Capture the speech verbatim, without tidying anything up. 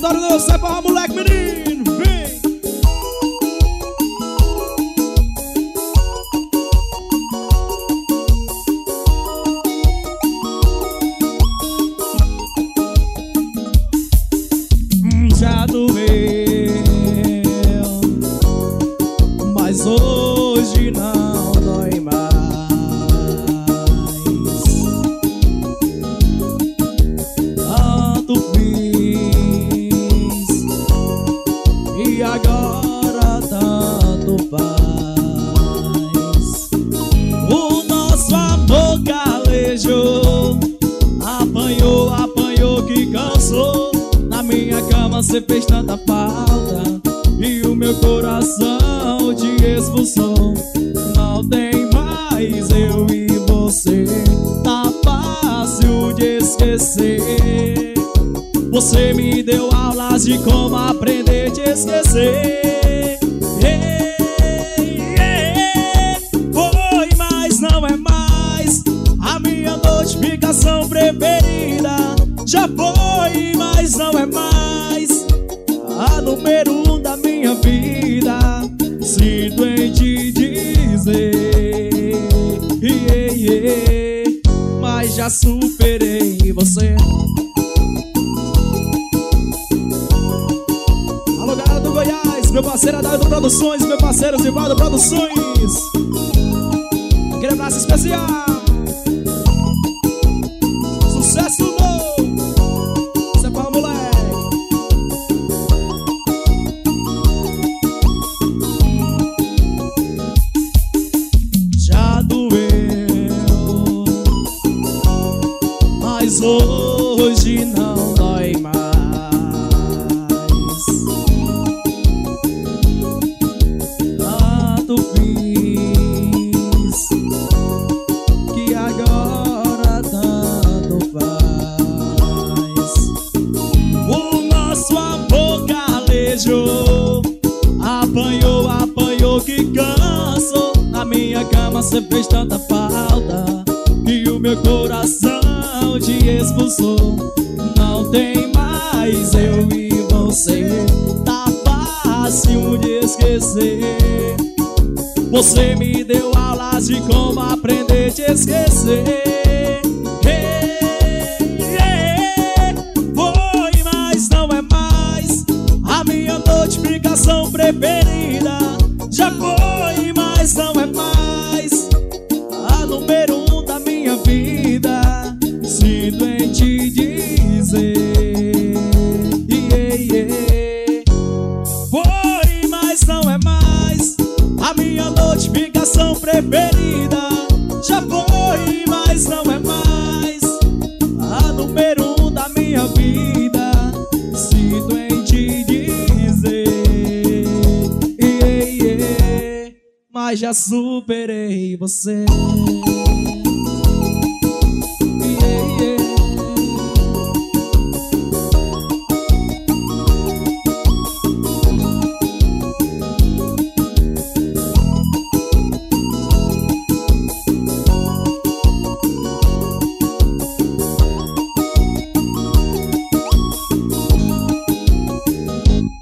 aleatório não, sai pra moleque, menino, vem. Já doeu, mas hoje não dói mais. Tanto fiz e agora tanto faz. O nosso amor calejou, apanhou, apanhou que cansou. Na minha cama cê fez tanta falta e o meu coração te expulsou. Não tem mais eu e você, tá fácil de esquecer. Você me deu aulas de como aprender a te esquecer. Ei, ei, foi, mas não é mais a minha notificação preferida. Já foi, mas não é mais a número um da minha vida. Sinto em te dizer, yeah, yeah, mas já superei você. Alô, galera do Goiás, meu parceiro Adalto Produções, meu parceiro Zivaldo Produções. Aquele abraço especial. Sucesso novo. Mas hoje não dói mais. Tanto fiz que agora tanto faz. O nosso amor calejou, apanhou, apanhou que cansou. Na minha cama cê fez tanta falta e o meu coração te expulsou. Não tem mais eu e você, tá fácil de esquecer. Você me deu aulas de como aprender a te esquecer. Hey, hey, foi, mas não é mais a minha notificação preferida. Já foi, mas não é mais a número um da minha vida. Sinto em te dizer, yeah, yeah. Foi, mas não é mais a minha notificação preferida. Já foi, mas não é mais a número um da minha vida. Sinto em te dizer, yeah, yeah, mas já superei você.